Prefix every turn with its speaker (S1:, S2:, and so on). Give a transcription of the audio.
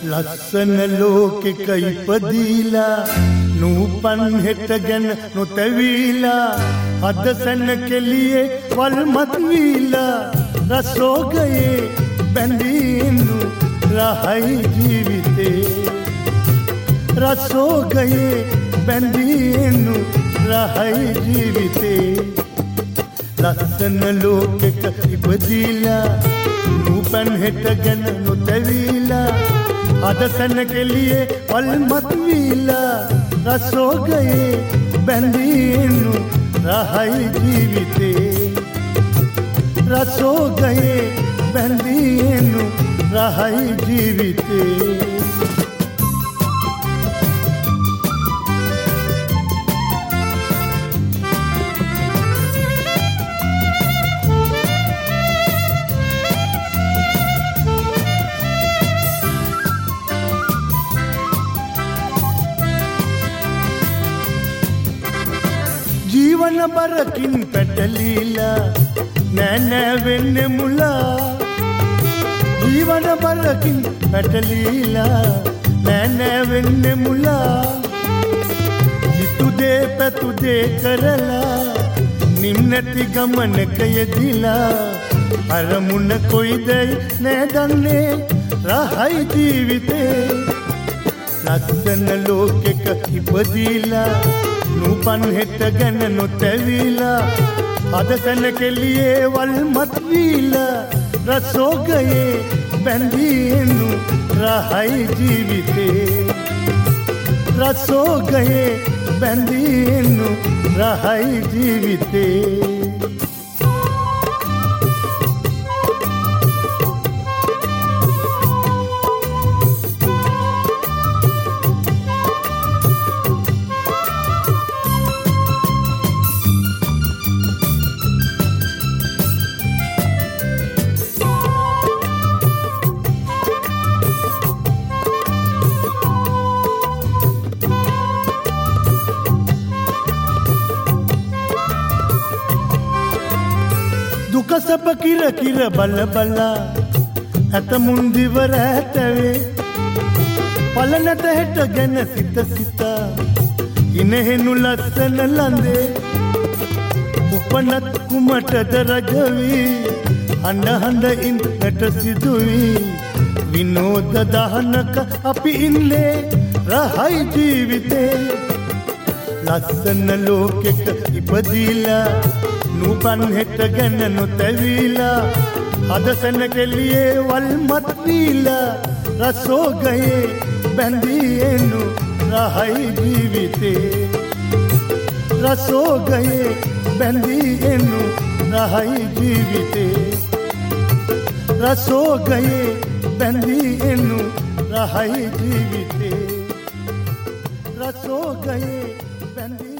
S1: ලස්සන ලෝකෙක ඉපදීලා නූපන් හෙට ගැන නොතැවීලා අද සැන කෙලියේ වල්මත් වීලා රසෝගයේ බැඳීනු රහයි ජීවිතේ රසෝගයේ බැඳීනු රහයි ජීවිතේ ලස්සන ලෝකෙක ඉපදීලා නූපන් හෙට ගැන නොතැවීලා අද සැන කෙලියේ වල්මත් වීලා රසෝගයේ බැඳීනු රහයි ජීවිතේ රසෝගයේ බැඳීනු රහයි ජීවිතේ ජීවන බරකින් පැටලීලා නෑ වෙන්නේ මුලා ජීවන බරකින් පැටලීලා නෑ වෙන්නේ මුලා හිතුදේ පැතුදේ කරලා නිම්නැති ගමනක යෙදිලා අරමුණ කොයිදයි නෑ දන්නේ රහයි ජීවිතේ ලස්සන ලෝකෙක ඉපදීලා නූපන් හෙට ගැන නොතැවීලා අද සැන කෙලියේ වල්මත් වීලා රසෝගයේ බැඳීනු රහයි ජීවිතේ රසෝගයේ බැඳීනු රහයි ජීවිතේ දුක සැප කිර කිර බල බලා ඇතමුන් දිවර ඇතවේ පලනට හෙට ගැන සිත සිතා ඉනෙහෙනු ලස්සන ලඳේ උපනත් කුමටද රජවී හඬ හඬ ඉන්නට සිදුවී විනෝද දහනක අපි ඉන්නේ රහයි ජීවිතේ ලස්සන ලෝකෙක ඉපදීලා නූපන් හෙට ගැන නොතැවීලා අද සැන කෙලියේ වල්මත් වීලා රසෝගයේ බැඳීනු රහයි ජීවිතේ රසෝගයේ බැඳීනු රහයි ජීවිතේ රසෝගයේ බැඳීනු රහයි ජීවිතේ රසෝගයේ බැඳී